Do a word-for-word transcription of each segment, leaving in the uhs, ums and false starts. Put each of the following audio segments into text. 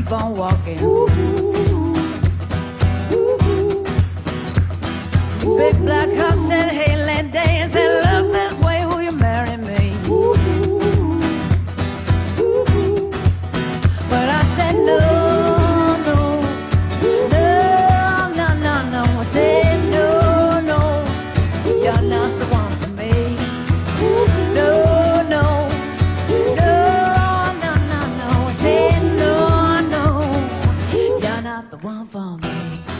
keep on walking. Big black horse said, hey, lady, and said, look this way, will you marry me? But I said, no, no, no, no, no, no. I said, no, no, you're not the one for me. No, no, no, no, no, no. I said, no, no, you're not the one for me.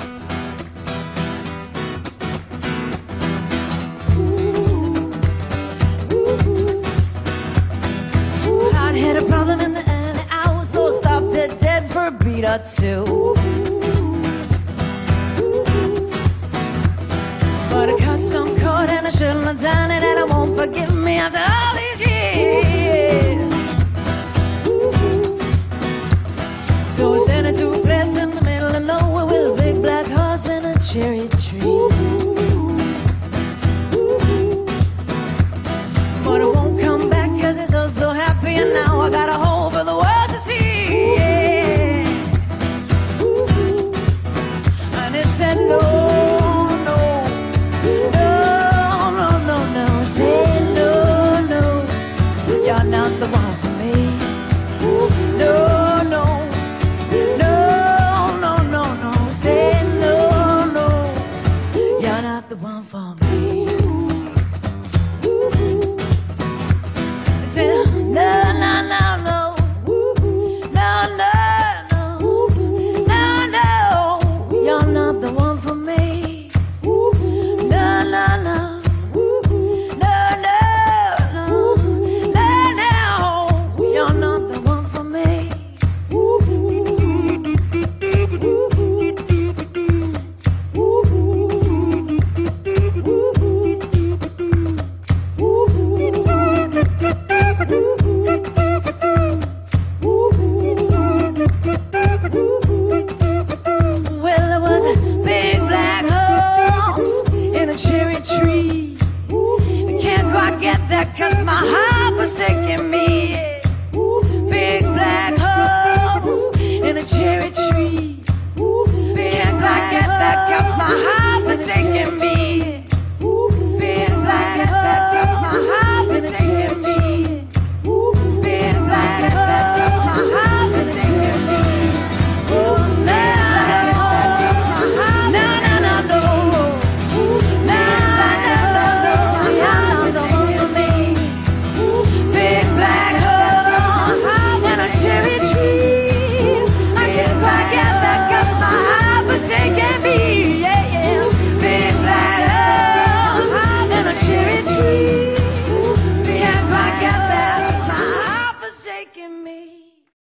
Had a problem in the alley, I was so stopped it dead for a beat or two. But I cut some cord and I shouldn't have done it, and I won't forgive me after all these years.